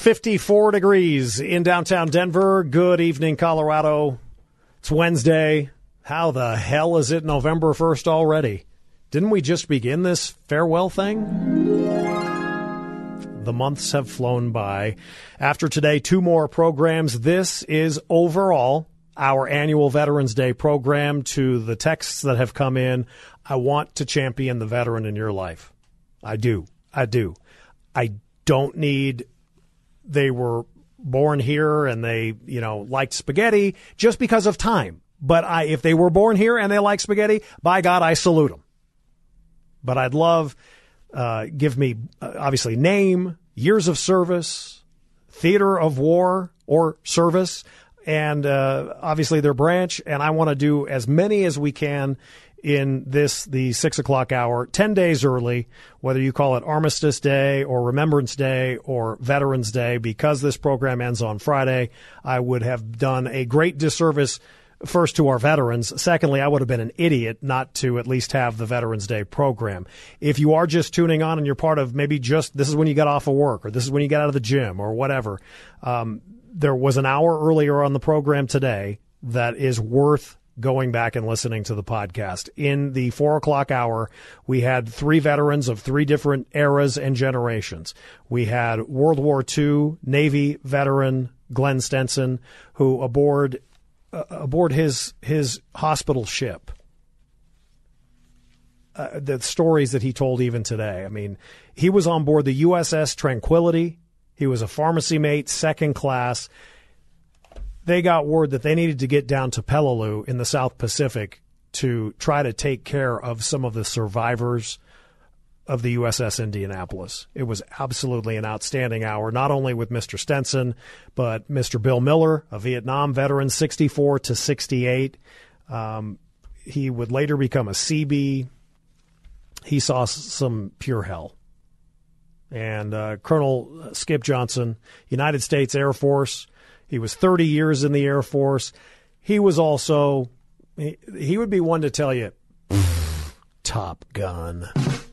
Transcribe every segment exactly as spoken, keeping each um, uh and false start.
fifty-four degrees in downtown Denver. Good evening, Colorado. It's Wednesday. How the hell is it November first already? Didn't we just begin this farewell thing? The months have flown by. After today, two more programs. This is overall our annual Veterans Day program. To the texts that have come in, I want to champion the veteran in your life. I do. I do. I don't need they were born here and they, you know, liked spaghetti just because of time. But I, if they were born here and they like spaghetti, by God, I salute them. But I'd love, uh, give me, uh, obviously, name, years of service, theater of war or service, and uh, obviously their branch. And I want to do as many as we can in this, the six o'clock hour, ten days early, whether you call it Armistice Day or Remembrance Day or Veterans Day, because this program ends on Friday. I would have done a great disservice, first, to our veterans. Secondly, I would have been an idiot not to at least have the Veterans Day program. If you are just tuning on and you're part of maybe just this is when you get off of work or this is when you get out of the gym or whatever, um, there was an hour earlier on the program today that is worth going back and listening to the podcast. In the four o'clock hour, we had three veterans of three different eras and generations. We had World War Two Navy veteran Glenn Stenson, who aboard uh, aboard his his hospital ship, uh, the stories that he told even today. I mean, he was on board the U S S Tranquility. He was a pharmacy mate, second class. They got word that they needed to get down to Peleliu in the South Pacific to try to take care of some of the survivors of the U S S Indianapolis. It was absolutely an outstanding hour, not only with Mister Stenson, but Mister Bill Miller, a Vietnam veteran, sixty-four to sixty-eight. Um, he would later become a C B. He saw s- some pure hell. And uh, Colonel Skip Johnson, United States Air Force. He was thirty years in the Air Force. He was also, he, he would be one to tell you, Top Gun.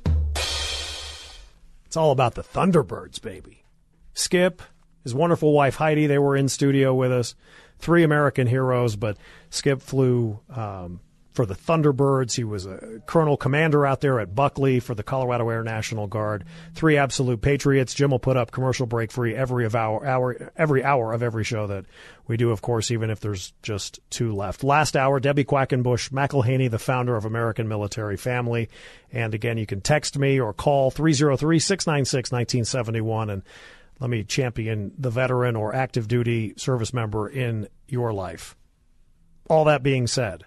It's all about the Thunderbirds, baby. Skip, his wonderful wife Heidi, they were in studio with us. Three American heroes, but Skip flew um, for the Thunderbirds. He was a colonel commander out there at Buckley for the Colorado Air National Guard. Three absolute patriots. Jim will put up commercial break free every of hour, hour, every hour of every show that we do, of course, even if there's just two left. Last hour, Debbie Quackenbush McElhaney, the founder of American Military Family. And again, you can text me or call three oh three, six nine six, one nine seven one and let me champion the veteran or active duty service member in your life. All that being said,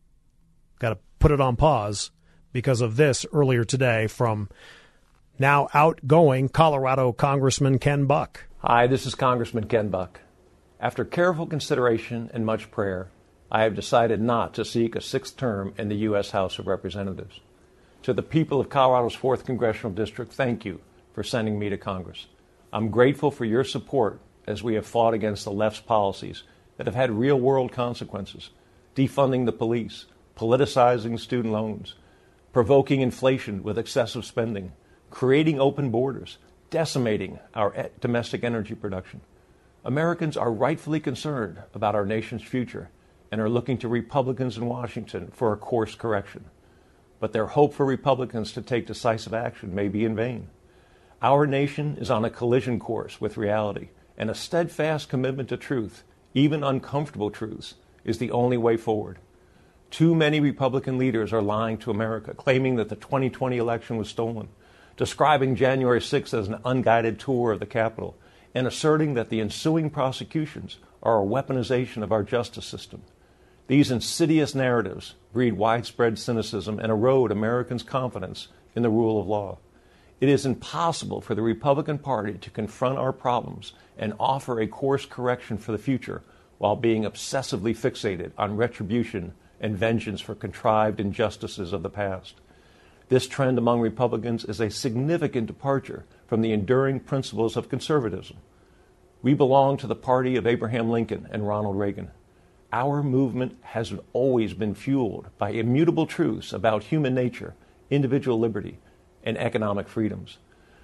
got to put it on pause because of this earlier today from now outgoing Colorado Congressman Ken Buck. Hi, this is Congressman Ken Buck. After careful consideration and much prayer, I have decided not to seek a sixth term in the U S House of Representatives. To the people of Colorado's fourth Congressional District, thank you for sending me to Congress. I'm grateful for your support as we have fought against the left's policies that have had real-world consequences, defunding the police, politicizing student loans, provoking inflation with excessive spending, creating open borders, decimating our domestic energy production. Americans are rightfully concerned about our nation's future and are looking to Republicans in Washington for a course correction. But their hope for Republicans to take decisive action may be in vain. Our nation is on a collision course with reality, and a steadfast commitment to truth, even uncomfortable truths, is the only way forward. Too many Republican leaders are lying to America, claiming that the twenty twenty election was stolen, describing January sixth as an unguided tour of the Capitol, and asserting that the ensuing prosecutions are a weaponization of our justice system. These insidious narratives breed widespread cynicism and erode Americans' confidence in the rule of law. It is impossible for the Republican Party to confront our problems and offer a course correction for the future while being obsessively fixated on retribution and vengeance for contrived injustices of the past. This trend among Republicans is a significant departure from the enduring principles of conservatism. We belong to the party of Abraham Lincoln and Ronald Reagan. Our movement has always been fueled by immutable truths about human nature, individual liberty, and economic freedoms.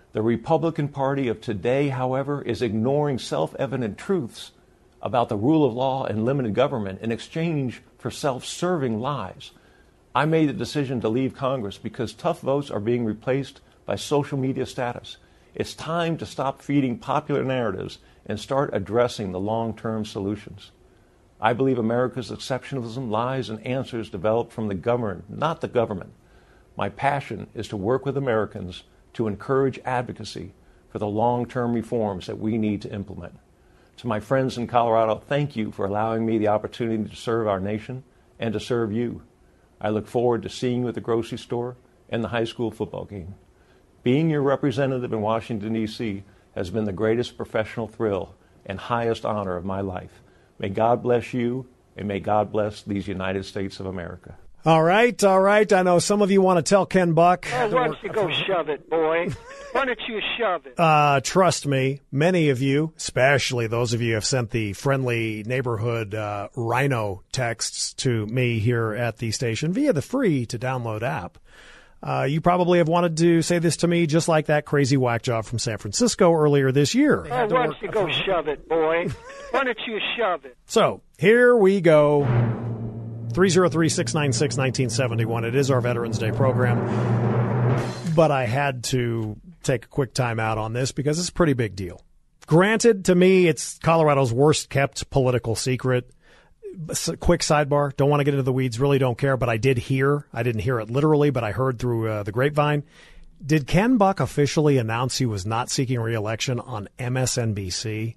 The Republican Party of today, however, is ignoring self-evident truths about the rule of law and limited government in exchange for self-serving lies. I made the decision to leave Congress because tough votes are being replaced by social media status. It's time to stop feeding popular narratives and start addressing the long-term solutions. I believe America's exceptionalism lies in answers developed from the government, not the government. My passion is to work with Americans to encourage advocacy for the long-term reforms that we need to implement. To my friends in Colorado, thank you for allowing me the opportunity to serve our nation and to serve you. I look forward to seeing you at the grocery store and the high school football game. Being your representative in Washington, D C has been the greatest professional thrill and highest honor of my life. May God bless you, and may God bless these United States of America. All right, all right. I know some of you want to tell Ken Buck. Oh, why don't you go shove it, boy? Why don't you shove it? Uh, trust me, many of you, especially those of you who have sent the friendly neighborhood uh, Rhino texts to me here at the station via the free-to-download app. Uh, you probably have wanted to say this to me just like that crazy whack job from San Francisco earlier this year. Oh, why don't you go shove it, boy? Why don't you shove it? So, here we go. three oh three, six nine six, one nine seven one. It is our Veterans Day program. But I had to take a quick time out on this because it's a pretty big deal. Granted, to me, it's Colorado's worst kept political secret. Quick sidebar. Don't want to get into the weeds. Really don't care. But I did hear. I didn't hear it literally, but I heard through uh, the grapevine. Did Ken Buck officially announce he was not seeking re-election on M S N B C?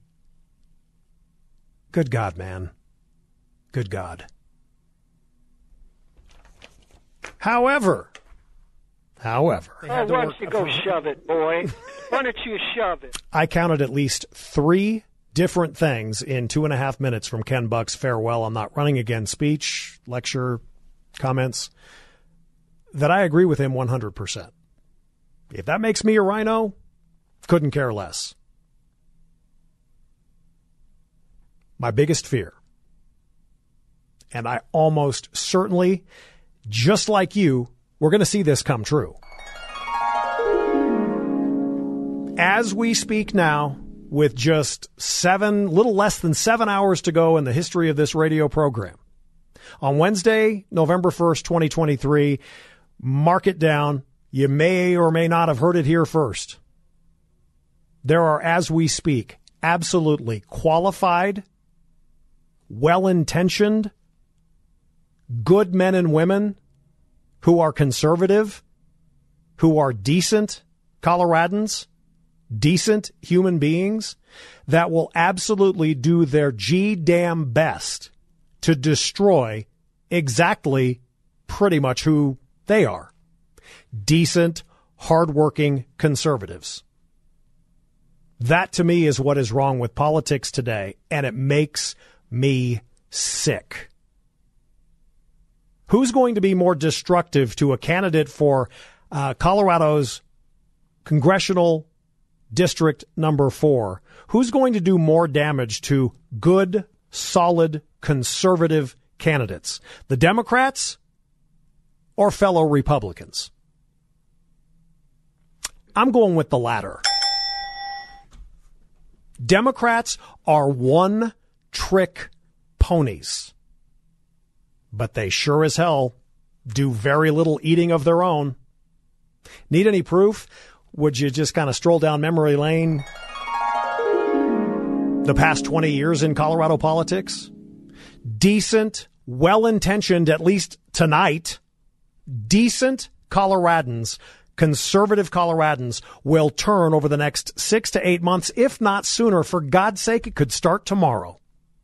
Good God, man. Good God. However, however, oh, why don't you go shove it, boy? Why don't you shove it? I counted at least three different things in two and a half minutes from Ken Buck's farewell I'm not running again speech, lecture, comments, that I agree with him one hundred percent. If that makes me a rhino, couldn't care less. My biggest fear, and I almost certainly, just like you, we're going to see this come true. As we speak now, with just seven, little less than seven hours to go in the history of this radio program, on Wednesday, November first, twenty twenty-three, mark it down. You may or may not have heard it here first. There are, as we speak, absolutely qualified, well-intentioned, good men and women who are conservative, who are decent Coloradans, decent human beings, that will absolutely do their G-damn best to destroy exactly pretty much who they are. Decent, hardworking conservatives. That, to me, is what is wrong with politics today, and it makes me sick. Who's going to be more destructive to a candidate for uh, Colorado's congressional district number four? Who's going to do more damage to good, solid, conservative candidates? The Democrats or fellow Republicans? I'm going with the latter. Democrats are one-trick ponies, but they sure as hell do very little eating of their own. Need any proof? Would you just kind of stroll down memory lane the past twenty years in Colorado politics? Decent, well-intentioned, at least tonight, decent Coloradans, conservative Coloradans, will turn over the next six to eight months, if not sooner. For God's sake, it could start tomorrow.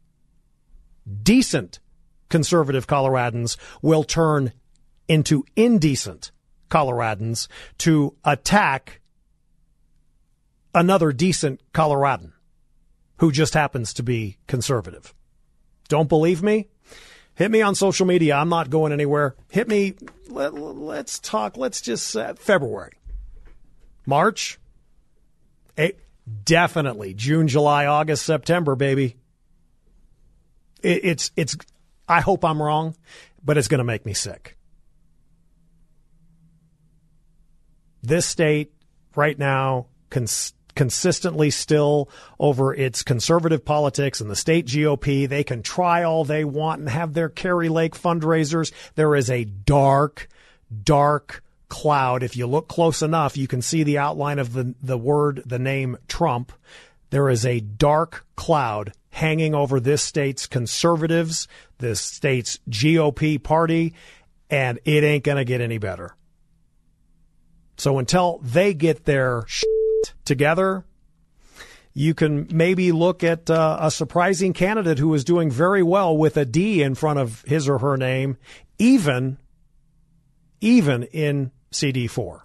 Decent conservative Coloradans will turn into indecent Coloradans to attack another decent Coloradan who just happens to be conservative. Don't believe me? Hit me on social media. I'm not going anywhere. Hit me. Let, let's talk. Let's just uh, February, March, eight, definitely June, July, August, September, baby. It, it's it's. I hope I'm wrong, but it's going to make me sick. This state right now cons- consistently still over its conservative politics and the state G O P. They can try all they want and have their Kerry Lake fundraisers. There is a dark, dark cloud. If you look close enough, you can see the outline of the, the word, the name Trump. There is a dark cloud hanging over this state's conservatives, this state's G O P party, and it ain't going to get any better. So until they get their shit together, you can maybe look at uh, a surprising candidate who is doing very well with a D in front of his or her name, even, even in C D four.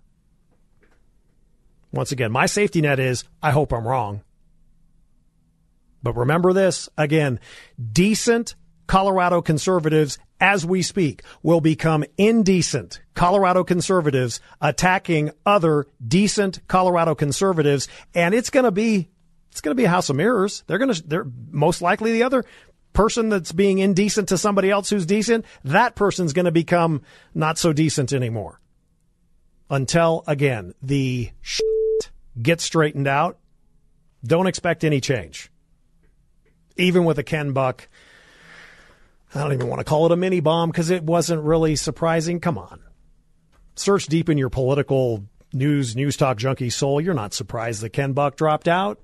Once again, my safety net is, I hope I'm wrong. But remember this, again, decent Colorado conservatives, as we speak, will become indecent Colorado conservatives attacking other decent Colorado conservatives, and it's going to be it's going to be a house of mirrors. They're going to they're most likely the other person that's being indecent to somebody else who's decent, that person's going to become not so decent anymore. Until, again, the shit gets straightened out, don't expect any change. Even with a Ken Buck, I don't even want to call it a mini bomb because it wasn't really surprising. Come on. Search deep in your political news, news talk junkie soul. You're not surprised that Ken Buck dropped out,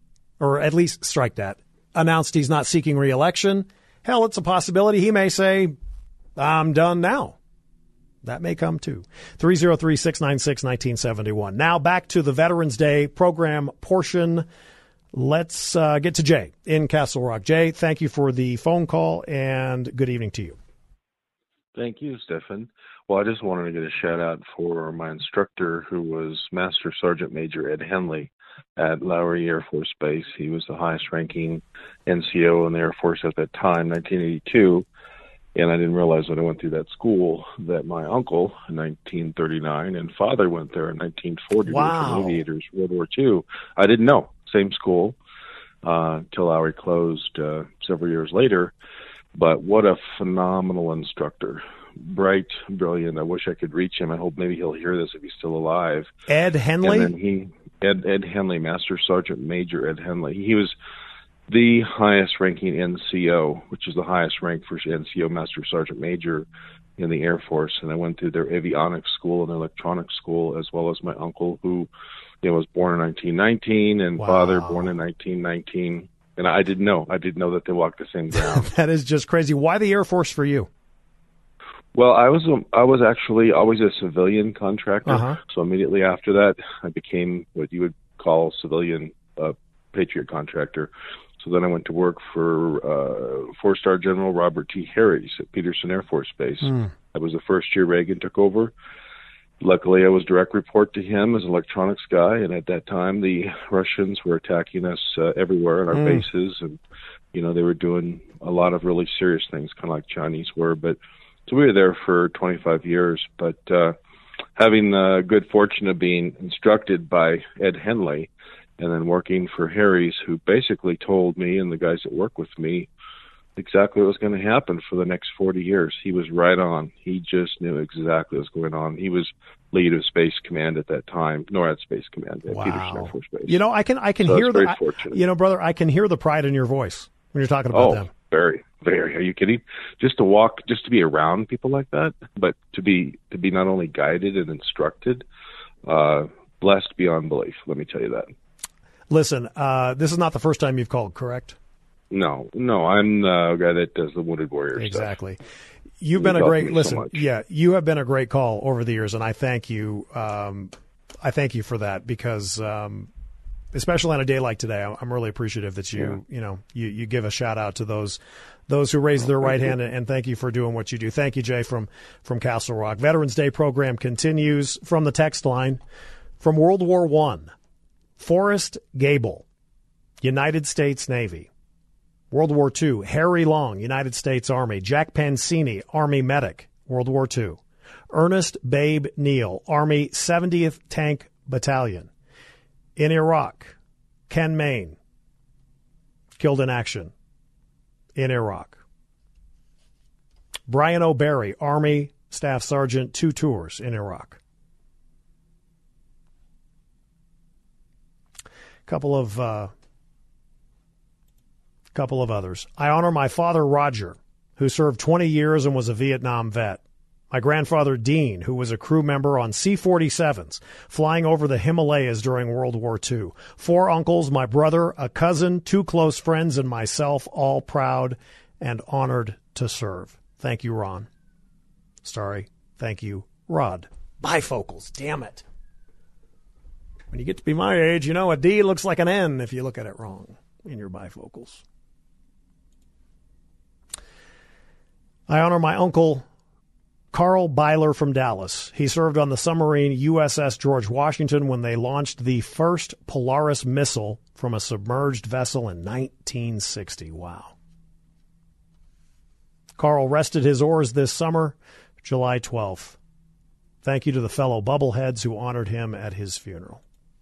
or at least strike that. Announced he's not seeking re-election. Hell, it's a possibility he may say, I'm done now. That may come too. three oh three, six nine six, one nine seven one. Now back to the Veterans Day program portion. Let's uh, get to Jay in Castle Rock. Jay, thank you for the phone call, and good evening to you. Thank you, Stefan. Well, I just wanted to get a shout-out for my instructor, who was Master Sergeant Major Ed Henley at Lowry Air Force Base. He was the highest-ranking N C O in the Air Force at that time, nineteen eighty-two, and I didn't realize when I went through that school that my uncle, in nineteen thirty-nine, and father went there in nineteen forty. Wow. From aviators, World War Two. I didn't know. Same school uh, until Lowry closed uh, several years later. But what a phenomenal instructor. Bright, brilliant. I wish I could reach him. I hope maybe he'll hear this if he's still alive. Ed Henley? And then he, Ed, Ed Henley, Master Sergeant Major Ed Henley. He was the highest ranking N C O, which is the highest rank for N C O, Master Sergeant Major in the Air Force. And I went through their avionics school and electronics school, as well as my uncle, who you know, was born in nineteen nineteen, and wow. father born in nineteen nineteen. And I didn't know. I didn't know that they walked the same ground. That is just crazy. Why the Air Force for you? Well, I was a, I was actually always a civilian contractor. Uh-huh. So immediately after that, I became what you would call civilian uh, Patriot contractor. So then I went to work for uh, four-star General Robert T. Harries at Peterson Air Force Base. Mm. That was the first year Reagan took over. Luckily, I was direct report to him as an electronics guy, and at that time, the Russians were attacking us uh, everywhere on our mm. bases, and, you know, they were doing a lot of really serious things, kind of like Chinese were, but so we were there for twenty-five years, but uh, having the good fortune of being instructed by Ed Henley and then working for Harries, who basically told me and the guys that work with me exactly what was going to happen for the next forty years. He was right on. He just knew exactly what was going on. He was lead of Space Command at that time, NORAD Space Command at wow. Peterson Air Force Base. You know, I can I can so hear the, I, you know, brother, I can hear the pride in your voice when you're talking about oh, them. Very, very. Are you kidding? Just to walk, just to be around people like that, but to be to be not only guided and instructed, uh, blessed beyond belief. Let me tell you that. Listen, uh, this is not the first time you've called, correct? No, no. I'm the guy that does the Wounded Warrior exactly. stuff. You've been you a great listen. So yeah, you have been a great call over the years, and I thank you. Um, I thank you for that because. Um, Especially on a day like today, I'm really appreciative that you, yeah. you know, you, you give a shout out to those, those who raise their oh, right hand, and thank you for doing what you do. Thank you, Jay, from, from Castle Rock. Veterans Day program continues from the text line from World War One. Forrest Gable, United States Navy. World War Two, Harry Long, United States Army. Jack Pancini, Army medic, World War Two. Ernest Babe Neal, Army seventieth Tank Battalion. In Iraq, Ken Main, killed in action in Iraq. Brian O'Barry, Army Staff Sergeant, two tours in Iraq. couple of uh, couple of others. I honor my father, Roger, who served twenty years and was a Vietnam vet. My grandfather, Dean, who was a crew member on C forty-sevens, flying over the Himalayas during World War Two. Four uncles, my brother, a cousin, two close friends, and myself, all proud and honored to serve. Thank you, Ron. Sorry. Thank you, Rod. Bifocals. Damn it. When you get to be my age, you know a D looks like an N if you look at it wrong in your bifocals. I honor my uncle, Carl Byler from Dallas. He served on the submarine U S S George Washington when they launched the first Polaris missile from a submerged vessel in nineteen sixty. Wow. Carl rested his oars this summer, July twelfth. Thank you to the fellow bubbleheads who honored him at his funeral.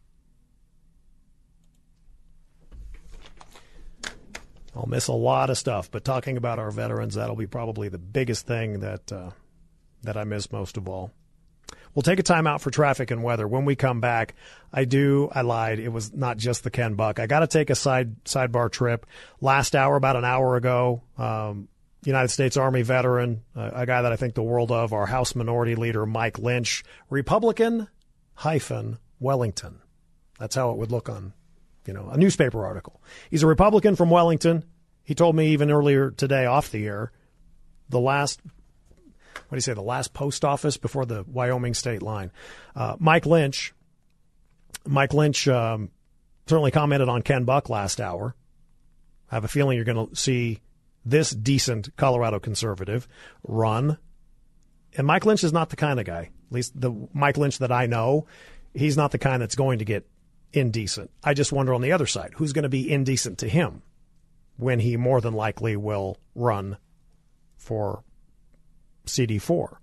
I'll miss a lot of stuff, but talking about our veterans, that'll be probably the biggest thing that uh, that I miss most of all. We'll take a time out for traffic and weather. When we come back, I do, I lied. It was not just the Ken Buck. I got to take a side sidebar trip. Last hour, about an hour ago, um, United States Army veteran, uh, a guy that I think the world of, our House Minority Leader, Mike Lynch, Republican hyphen Wellington. That's how it would look on, you know, a newspaper article. He's a Republican from Wellington. He told me even earlier today off the air, the last, what do you say, the last post office before the Wyoming state line. Uh, Mike Lynch, Mike Lynch um, certainly commented on Ken Buck last hour. I have a feeling you're going to see this decent Colorado conservative run. And Mike Lynch is not the kind of guy, at least the Mike Lynch that I know, he's not the kind that's going to get indecent. I just wonder on the other side, who's going to be indecent to him when he more than likely will run for C D four.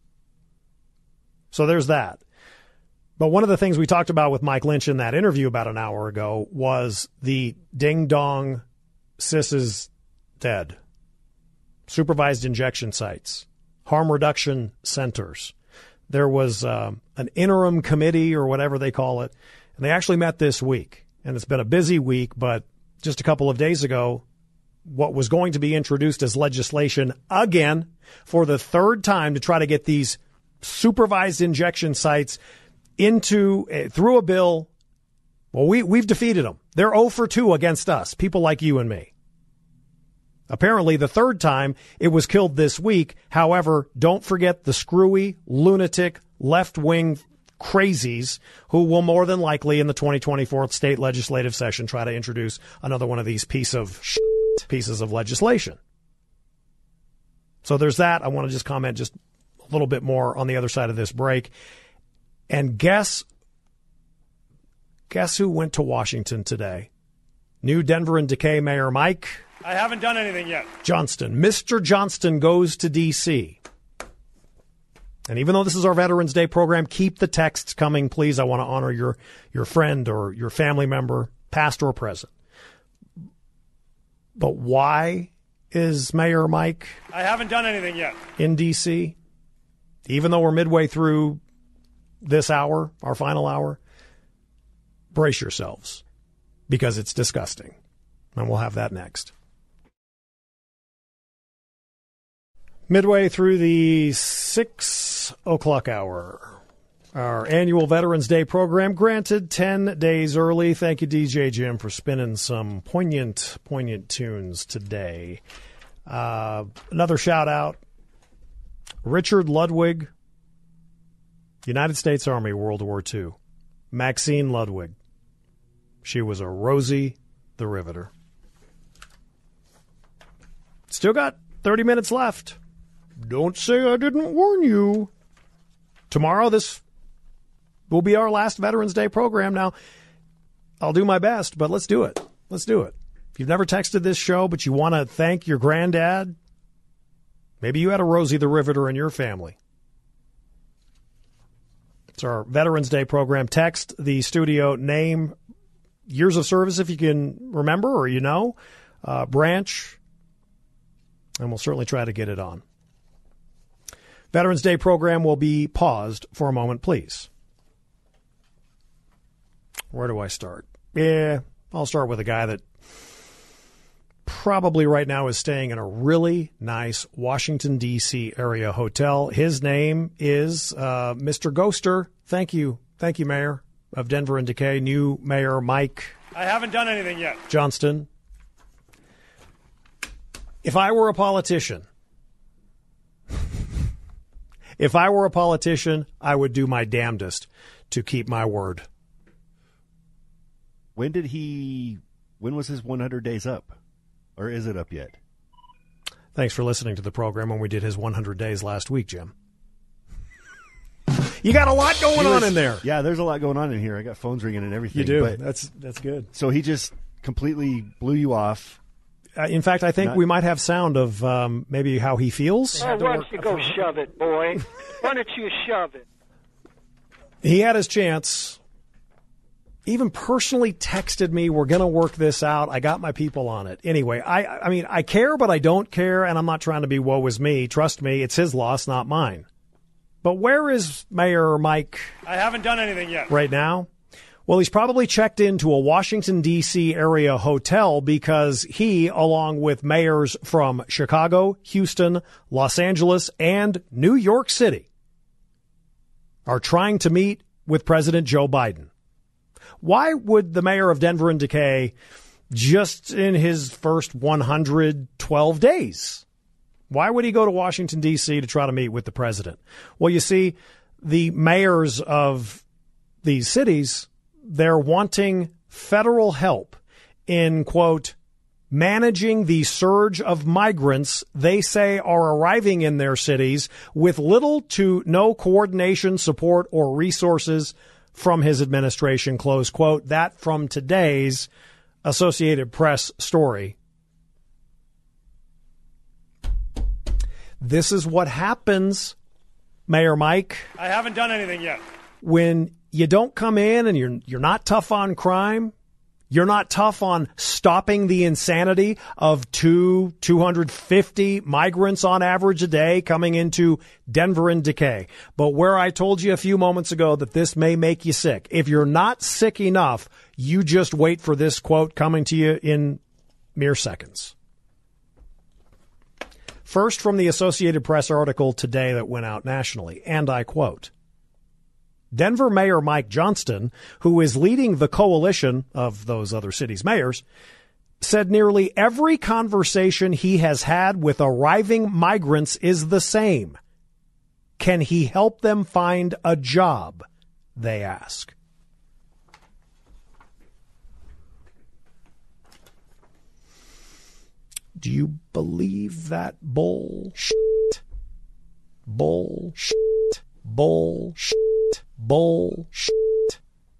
So there's that. But one of the things we talked about with Mike Lynch in that interview about an hour ago was the ding-dong cis is dead, supervised injection sites, harm reduction centers. There was um, an interim committee or whatever they call it, and they actually met this week. And it's been a busy week, but just a couple of days ago, what was going to be introduced as legislation again for the third time to try to get these supervised injection sites into uh, through a bill. Well, we, we've defeated them. They're oh for two against us, people like you and me. Apparently, the third time it was killed this week. However, don't forget the screwy, lunatic, left-wing crazies who will more than likely in the twenty twenty-four state legislative session try to introduce another one of these piece of shit pieces of legislation. So there's that. I want to just comment just a little bit more on the other side of this break. And guess, guess who went to Washington today? New Denver and Decay Mayor Mike. I haven't done anything yet. Johnston. Mister Johnston goes to D C. And even though this is our Veterans Day program, keep the texts coming, please. I want to honor your, your friend or your family member, past or present. But why is Mayor Mike I haven't done anything yet in D C? Even though we're midway through this hour, our final hour, brace yourselves because it's disgusting. And we'll have that next. Midway through the six o'clock hour, our annual Veterans Day program, granted ten days early. Thank you, D J Jim, for spinning some poignant, poignant tunes today. Uh, another shout out, Richard Ludwig, United States Army, World War Two. Maxine Ludwig. She was a Rosie the Riveter. Still got thirty minutes left. Don't say I didn't warn you. Tomorrow, this will be our last Veterans Day program. Now, I'll do my best, but let's do it. Let's do it. If you've never texted this show, but you want to thank your granddad, maybe you had a Rosie the Riveter in your family. It's our Veterans Day program. Text the studio name, years of service if you can remember or you know, uh, branch, and we'll certainly try to get it on. Veterans Day program will be paused for a moment, please. Where do I start? Yeah, I'll start with a guy that probably right now is staying in a really nice Washington, D C area hotel. His name is uh, Mister Ghoster. Thank you. Thank you, Mayor of Denver and Decay. New Mayor Mike I haven't done anything yet. Johnston. If I were a politician, if I were a politician, I would do my damnedest to keep my word. When did he, when was his one hundred days up? Or is it up yet? Thanks for listening to the program when we did his one hundred days last week, Jim. You got a lot going He was- on in there. Yeah, there's a lot going on in here. I got phones ringing and everything. You do. But, That's that's good. so he just completely blew you off. Uh, in fact, I think Not- we might have sound of um, maybe how he feels. Oh, why don't you go shove it, boy? Why don't you shove it? He had his chance. Even personally texted me, we're going to work this out. I got my people on it. Anyway, I I mean, I care, but I don't care, and I'm not trying to be woe is me. Trust me, it's his loss, not mine. But where is Mayor Mike I haven't done anything yet. right now? Well, he's probably checked into a Washington, D C area hotel because he, along with mayors from Chicago, Houston, Los Angeles, and New York City, are trying to meet with President Joe Biden. Why would the mayor of Denver and Decay, just in his first one hundred twelve days, why would he go to Washington, D C to try to meet with the president? Well, you see, the mayors of these cities, they're wanting federal help in, quote, managing the surge of migrants they say are arriving in their cities with little to no coordination, support, or resources from his administration, close quote. That from today's Associated Press story. This is what happens, Mayor Mike, I haven't done anything yet. when you don't come in and you're you're not tough on crime. You're not tough on stopping the insanity of two, two hundred fifty migrants on average a day coming into Denver and Decay. But where I told you a few moments ago that this may make you sick, if you're not sick enough, you just wait for this quote coming to you in mere seconds. First, from the Associated Press article today that went out nationally, and I quote, Denver Mayor Mike Johnston, who is leading the coalition of those other cities' mayors, said nearly every conversation he has had with arriving migrants is the same. Can he help them find a job? They ask. Do you believe that bullshit? Bullshit. Bullshit. Bullshit.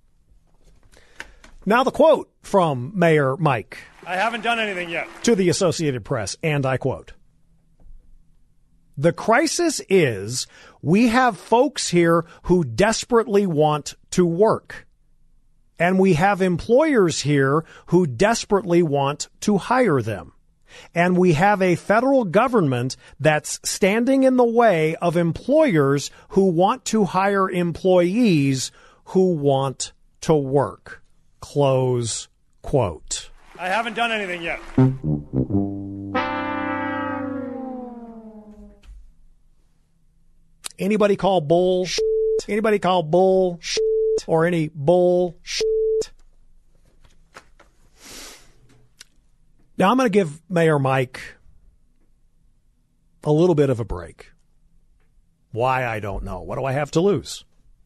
Now the quote from Mayor Mike I haven't done anything yet. to the Associated Press, and I quote, the crisis is we have folks here who desperately want to work, and we have employers here who desperately want to hire them. And we have a federal government that's standing in the way of employers who want to hire employees who want to work. Close quote. I haven't done anything yet. Anybody call bull? Anybody call bull? Or any bull? Now, I'm going to give Mayor Mike a little bit of a break. Why, I don't know. What do I have to lose?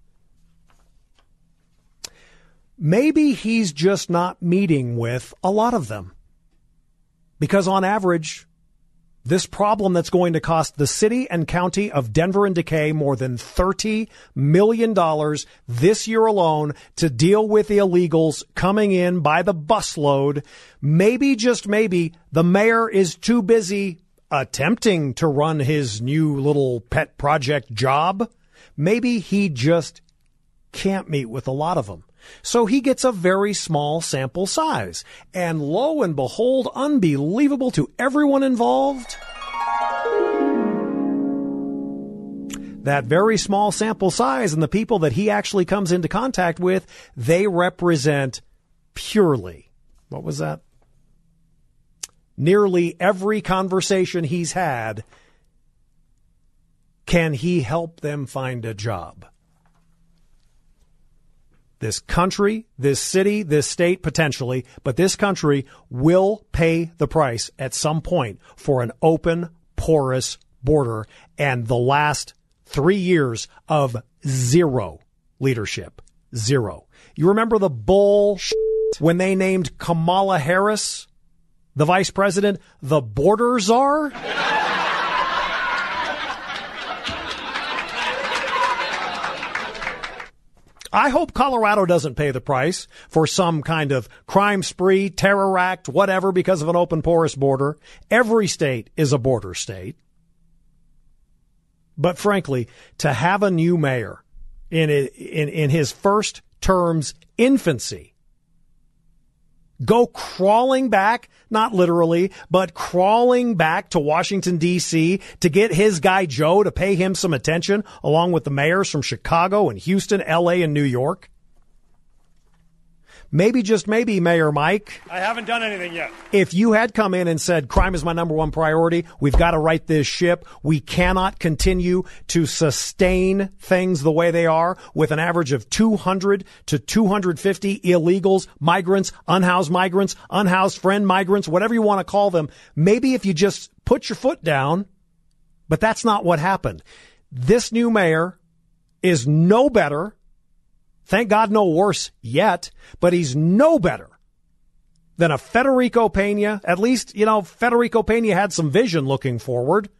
Maybe he's just not meeting with a lot of them. Because on average, this problem that's going to cost the city and county of Denver and Decay more than thirty million dollars this year alone to deal with the illegals coming in by the busload. Maybe, just maybe, the mayor is too busy attempting to run his new little pet project job. Maybe he just can't meet with a lot of them. So he gets a very small sample size. And lo and behold, unbelievable to everyone involved, that very small sample size and the people that he actually comes into contact with, they represent purely, what was that? Nearly every conversation he's had, can he help them find a job? This country, this city, this state, potentially, but this country will pay the price at some point for an open, porous border and the last three years of zero leadership. Zero. You remember the bullshit when they named Kamala Harris, the vice president, the border czar? I hope Colorado doesn't pay the price for some kind of crime spree, terror act, whatever, because of an open, porous border. Every state is a border state. But frankly, to have a new mayor in in, in his first term's infancy go crawling back, not literally, but crawling back to Washington, D C to get his guy Joe to pay him some attention, along with the mayors from Chicago and Houston, L A, and New York. Maybe, just maybe, Mayor Mike, I haven't done anything yet. if you had come in and said, crime is my number one priority, we've got to right this ship, we cannot continue to sustain things the way they are with an average of two hundred to two hundred fifty illegals, migrants, unhoused migrants, unhoused friend migrants, whatever you want to call them. Maybe if you just put your foot down, but that's not what happened. This new mayor is no better. Thank God no worse yet, but he's no better than a Federico Pena. At least, you know, Federico Pena had some vision looking forward.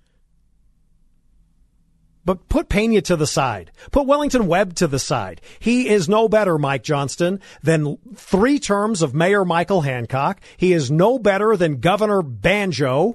But put Pena to the side. Put Wellington Webb to the side. He is no better, Mike Johnston, than three terms of Mayor Michael Hancock. He is no better than Governor Banjo.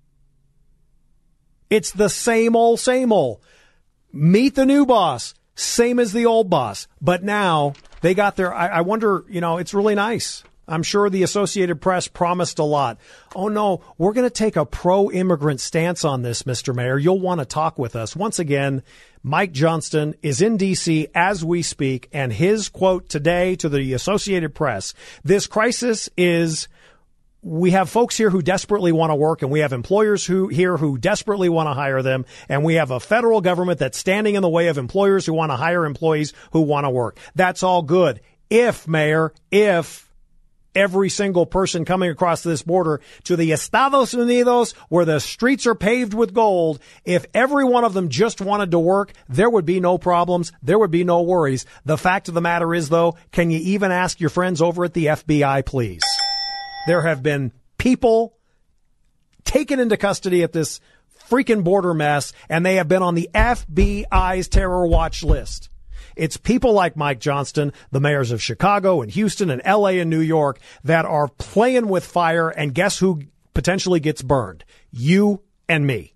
It's the same old, same old. Meet the new boss. Same as the old boss. But now they got their, I, I wonder, you know, it's really nice. I'm sure the Associated Press promised a lot. Oh, no, we're going to take a pro-immigrant stance on this, Mister Mayor. You'll want to talk with us. Once again, Mike Johnston is in D C as we speak, and his quote today to the Associated Press, this crisis is, we have folks here who desperately want to work, and we have employers who here who desperately want to hire them, and we have a federal government that's standing in the way of employers who want to hire employees who want to work. That's all good. If, Mayor, if every single person coming across this border to the Estados Unidos, where the streets are paved with gold, if every one of them just wanted to work, there would be no problems. There would be no worries. The fact of the matter is, though, can you even ask your friends over at the F B I, please? There have been people taken into custody at this freaking border mess, and they have been on the F B I's terror watch list. It's people like Mike Johnston, the mayors of Chicago and Houston and L A and New York, that are playing with fire, and guess who potentially gets burned? You and me.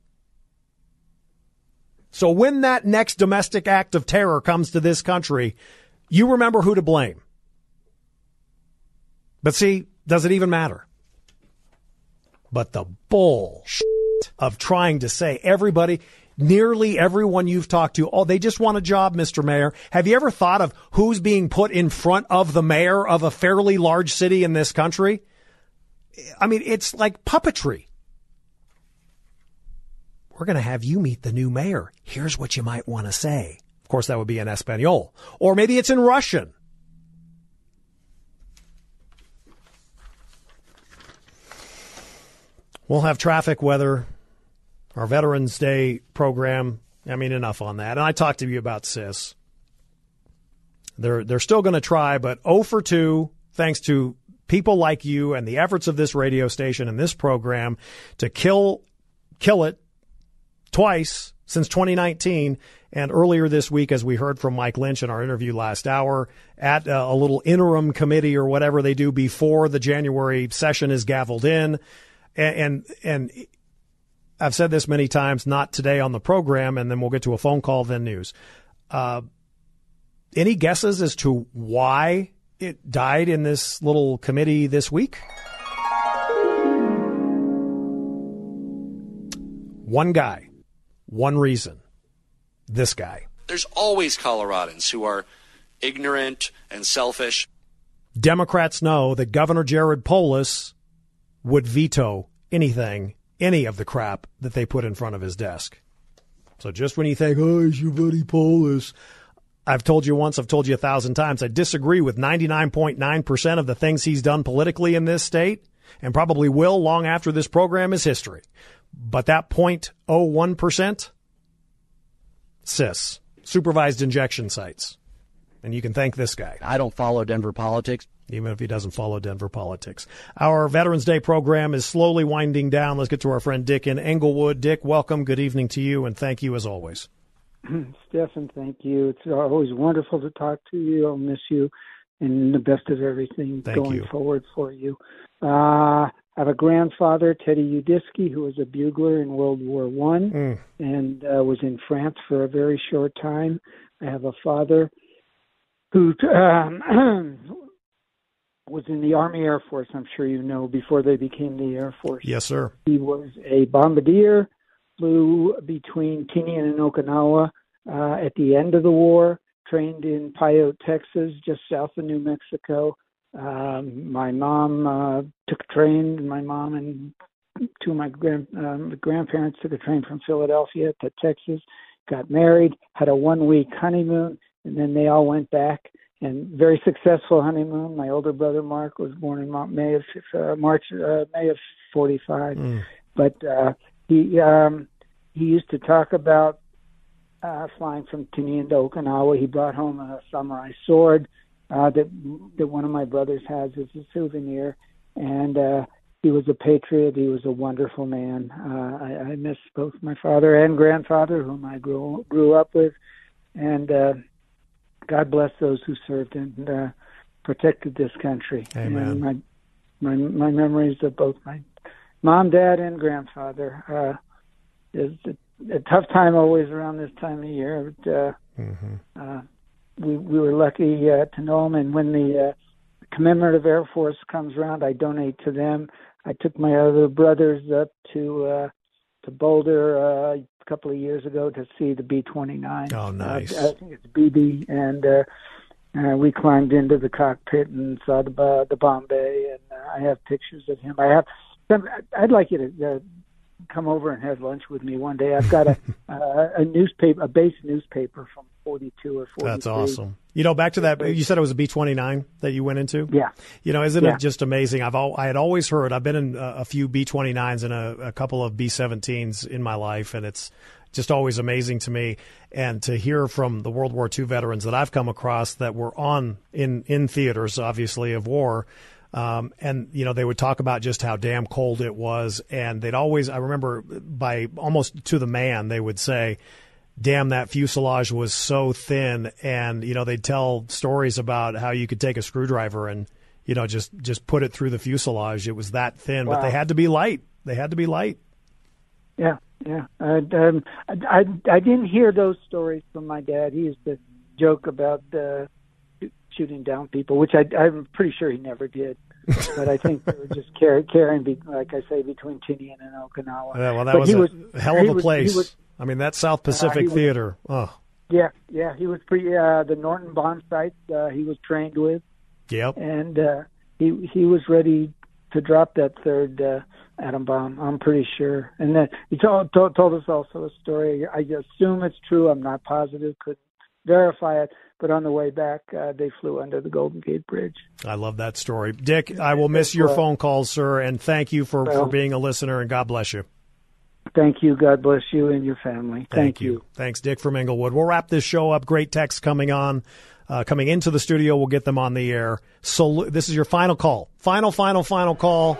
So when that next domestic act of terror comes to this country, you remember who to blame. But see, does it even matter? But the bullshit of trying to say everybody, nearly everyone you've talked to, oh, they just want a job, Mister Mayor. Have you ever thought of who's being put in front of the mayor of a fairly large city in this country? I mean, it's like puppetry. We're going to have you meet the new mayor. Here's what you might want to say. Of course, that would be in Espanol. Or maybe it's in Russian. We'll have traffic, weather, our Veterans Day program. I mean, enough on that. And I talked to you about C I S. They're, they're still going to try, but oh for two, thanks to people like you and the efforts of this radio station and this program to kill, kill it twice since twenty nineteen. And earlier this week, as we heard from Mike Lynch in our interview last hour, at a, a little interim committee or whatever they do before the January session is gavelled in. And, and and I've said this many times, not today on the program, and then we'll get to a phone call, then news. Uh, any guesses as to why it died in this little committee this week? One guy, one reason. This guy. There's always Coloradans who are ignorant and selfish. Democrats know that Governor Jared Polis would veto anything, any of the crap that they put in front of his desk. So just when you think, oh, it's your buddy Polis, I've told you once, I've told you a thousand times, I disagree with ninety-nine point nine percent of the things he's done politically in this state, and probably will long after this program is history. But that zero point zero one percent, S I S, supervised injection sites. And you can thank this guy. I don't follow Denver politics. Even if he doesn't follow Denver politics. Our Veterans Day program is slowly winding down. Let's get to our friend Dick in Englewood. Dick, welcome. Good evening to you, and thank you as always. Stephen, thank you. It's always wonderful to talk to you. I'll miss you, and the best of everything thank going you. forward for you. Uh, I have a grandfather, Teddy Udisky, who was a bugler in World War One mm. and uh, was in France for a very short time. I have a father who um, was in the Army Air Force, I'm sure you know, before they became the Air Force. Yes, sir. He was a bombardier, flew between Tinian and Okinawa uh, at the end of the war, trained in Pyote, Texas, just south of New Mexico. Um, my mom uh, took a train, my mom and two of my grand, um, grandparents took a train from Philadelphia to Texas, got married, had a one-week honeymoon, and then they all went back. And very successful honeymoon. My older brother Mark was born in May of uh, March, uh, May of forty-five. Mm. But uh, he um, he used to talk about uh, flying from Tinian to Okinawa. He brought home a samurai sword uh, that that one of my brothers has as a souvenir. And uh, he was a patriot. He was a wonderful man. Uh, I, I miss both my father and grandfather, whom I grew grew up with, and. Uh, God bless those who served and uh, protected this country. Amen. And my, my my memories of both my mom, dad, and grandfather uh, is a, a tough time always around this time of year. But, uh, mm-hmm. uh, we we were lucky uh, to know them, and when the uh, commemorative Air Force comes around, I donate to them. I took my other brothers up to uh, to Boulder uh, a couple of years ago to see the B twenty-nine. Oh, nice. Uh, I think it's B B, and uh, uh, we climbed into the cockpit and saw the uh, the bomb bay, and uh, I have pictures of him. I have. I'd like you to uh, come over and have lunch with me one day. I've got a uh, a newspaper, a base newspaper from forty-two or forty-three. That's awesome. You know, back to that, you said it was a B twenty-nine that you went into? Yeah. You know, isn't yeah. it just amazing? I've all, I had always heard, I've been in a, a few B twenty-nines and a, a couple of B seventeens in my life, and it's just always amazing to me. And to hear from the World War Two veterans that I've come across that were on in, in theaters, obviously, of war, Um, and, you know, they would talk about just how damn cold it was. And they'd always, I remember by almost to the man, they would say, damn, that fuselage was so thin. And, you know, they'd tell stories about how you could take a screwdriver and, you know, just, just put it through the fuselage. It was that thin, wow. But they had to be light. They had to be light. Yeah. Yeah. I, um, I, I, I didn't hear those stories from my dad. He used to joke about, uh, shooting down people, which I, I'm pretty sure he never did. But I think they were just carrying, carrying, like I say, between Tinian and Okinawa. Yeah, well, that but was a was, hell of a was, place. Was, I mean, that South Pacific uh, Theater. Was, oh. Yeah, yeah. He was pretty. Uh, the Norton bomb sites uh, he was trained with. Yep. And uh, he he was ready to drop that third uh, atom bomb. I'm pretty sure. And then he told, told told us also a story. I assume it's true. I'm not positive. Couldn't verify it. But on the way back, uh, they flew under the Golden Gate Bridge. I love that story. Dick, I will miss your well, phone calls, sir, and thank you for, well, for being a listener, and God bless you. Thank you. God bless you and your family. Thank, thank you. you. Thanks, Dick from Englewood. We'll wrap this show up. Great texts coming on, uh, coming into the studio. We'll get them on the air. So this is your final call. Final, final, final call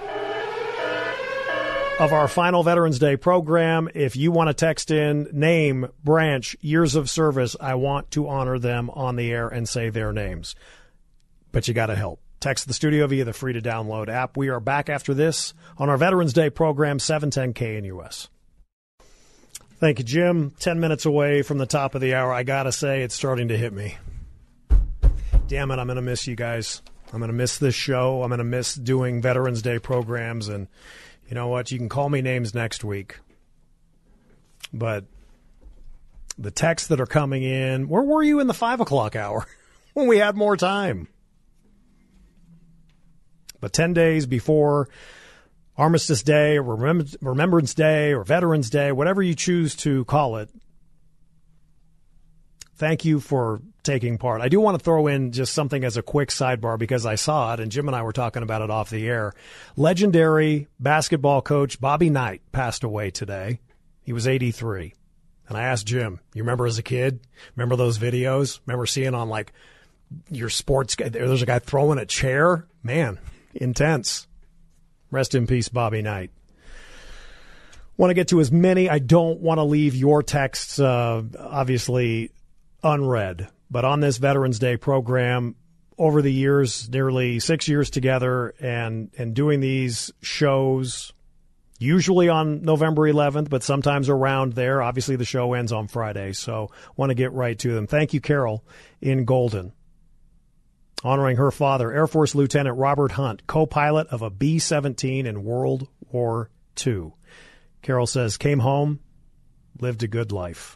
of our final Veterans Day program. If you want to text in name, branch, years of service, I want to honor them on the air and say their names. But you got to help. Text the studio via the free to download app. We are back after this on our Veterans Day program, seven ten K N U S. Thank you, Jim. Ten minutes away from the top of the hour. I got to say, it's starting to hit me. Damn it, I'm going to miss you guys. I'm going to miss this show. I'm going to miss doing Veterans Day programs, and you know what? You can call me names next week. But the texts that are coming in, where were you in the five o'clock hour when we had more time? But ten days before Armistice Day or Remem- Remembrance Day or Veterans Day, whatever you choose to call it, thank you for taking part. I do want to throw in just something as a quick sidebar because I saw it, and Jim and I were talking about it off the air. Legendary basketball coach Bobby Knight passed away today. He was eighty-three. And I asked Jim, you remember as a kid? Remember those videos? Remember seeing on, like, your sports guy, there's a guy throwing a chair? Man, intense. Rest in peace, Bobby Knight. Want to get to as many. I don't want to leave your texts, uh, obviously, unread. But on this Veterans Day program, over the years, nearly six years together, and, and doing these shows, usually on November eleventh, but sometimes around there. Obviously, the show ends on Friday, so want to get right to them. Thank you, Carol, in Golden. Honoring her father, Air Force Lieutenant Robert Hunt, co-pilot of a B seventeen in World War Two. Carol says, came home, lived a good life.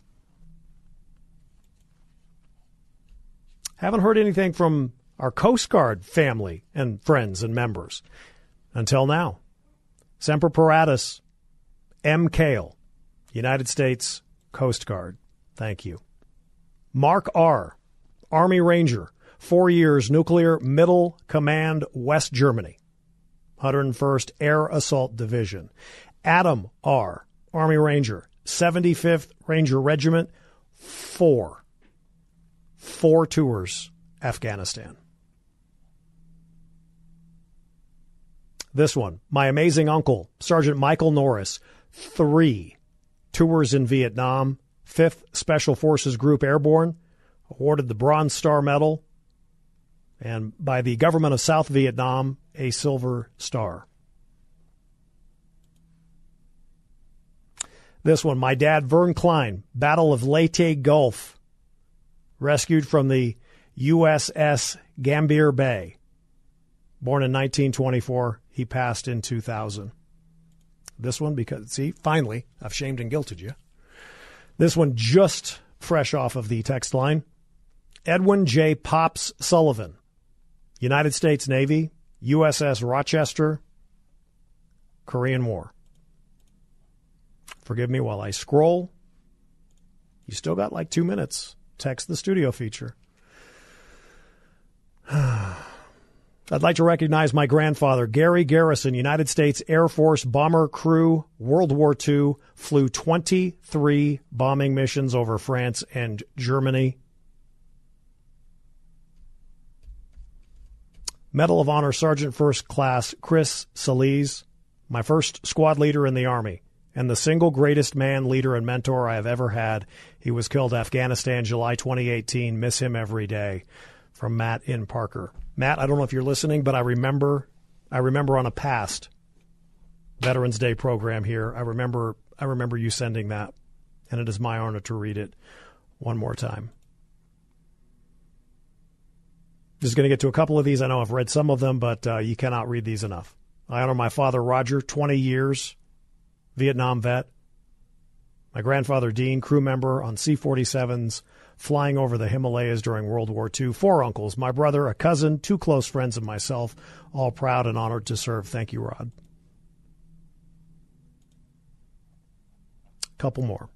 Haven't heard anything from our Coast Guard family and friends and members until now. Semper Paratus, M. Kale, United States Coast Guard. Thank you. Mark R., Army Ranger, four years, Nuclear Middle Command, West Germany, one hundred first Air Assault Division. Adam R., Army Ranger, seventy-fifth Ranger Regiment, four. Four tours, Afghanistan. This one, my amazing uncle, Sergeant Michael Norris, three tours in Vietnam, fifth Special Forces Group Airborne, awarded the Bronze Star Medal, and by the government of South Vietnam, a Silver Star. This one, my dad, Vern Klein, Battle of Leyte Gulf, rescued from the U S S Gambier Bay. Born in nineteen twenty-four, he passed in two thousand. This one, because, see, finally, I've shamed and guilted you. This one just fresh off of the text line. Edwin J. Pops Sullivan, United States Navy, U S S Rochester, Korean War. Forgive me while I scroll. You still got like two minutes. Text the studio feature. I'd like to recognize my grandfather, Gary Garrison, United States Air Force Bomber Crew, World War Two, flew twenty-three bombing missions over France and Germany. Medal of Honor Sergeant First Class Chris Salise, my first squad leader in the Army, and the single greatest man, leader, and mentor I have ever had. He was killed in Afghanistan, July twenty eighteen. Miss him every day. From Matt in Parker. Matt, I don't know if you're listening, but I remember I remember on a past Veterans Day program here, I remember I remember you sending that, and it is my honor to read it one more time. Just going to get to a couple of these. I know I've read some of them, but uh, you cannot read these enough. I honor my father, Roger, twenty years, Vietnam vet. My grandfather, Dean, crew member on C forty-sevens, flying over the Himalayas during World War Two. Four uncles, my brother, a cousin, two close friends of myself, all proud and honored to serve. Thank you, Rod. Couple more.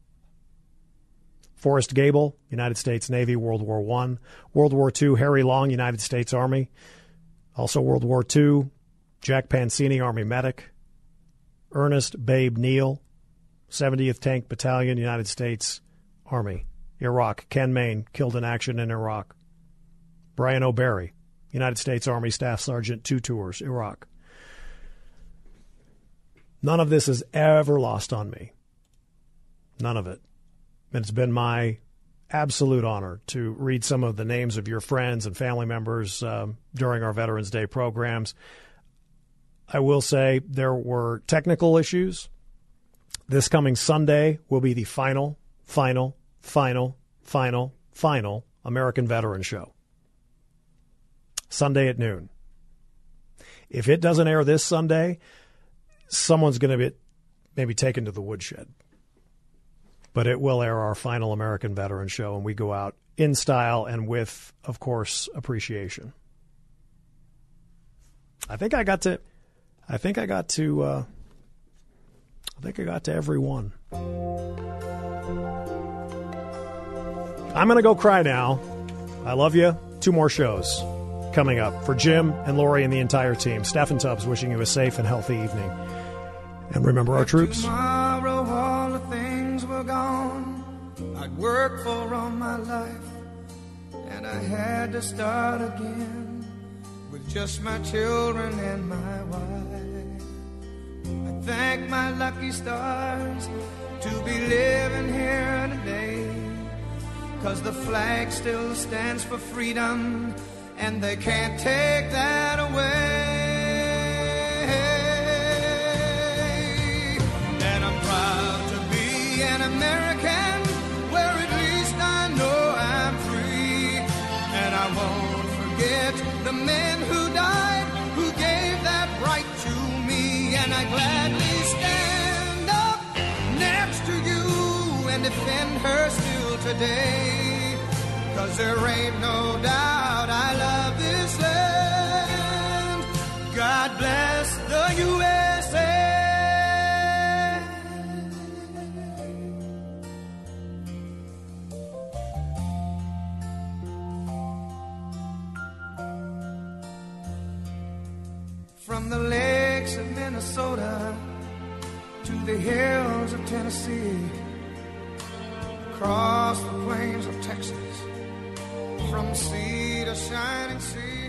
Forrest Gable, United States Navy, World War One. World War Two, Harry Long, United States Army. Also World War Two, Jack Pancini, Army medic. Ernest Babe Neal, seventieth Tank Battalion, United States Army. Iraq, Ken Main, killed in action in Iraq. Brian O'Barry, United States Army Staff Sergeant, two tours, Iraq. None of this is ever lost on me. None of it. And it's been my absolute honor to read some of the names of your friends and family members um, during our Veterans Day programs. I will say there were technical issues. This coming Sunday will be the final, final, final, final, final American Veteran Show. Sunday at noon. If it doesn't air this Sunday, someone's going to be maybe taken to the woodshed. But it will air our final American Veteran Show, and we go out in style and with, of course, appreciation. I think I got to. I think I got to. Uh, I think I got to every one. I'm gonna go cry now. I love you. Two more shows coming up for Jim and Lori and the entire team. Steph and Tubbs wishing you a safe and healthy evening. And remember our troops. Tomorrow all the things were gone I'd worked for all my life, and I had to start again with just my children and my wife. I thank my lucky stars to be living here today, 'cause the flag still stands for freedom, and they can't take that away. And I'm proud to be an American, where at least I know I'm free. And I won't forget the men who died, who gave that right to me. And I gladly stand up next to you and defend her still today, 'cause there ain't no doubt I love this land. God bless the U S A. From the lakes of Minnesota to the hills of Tennessee, across the plains of Texas, from sea to shining sea.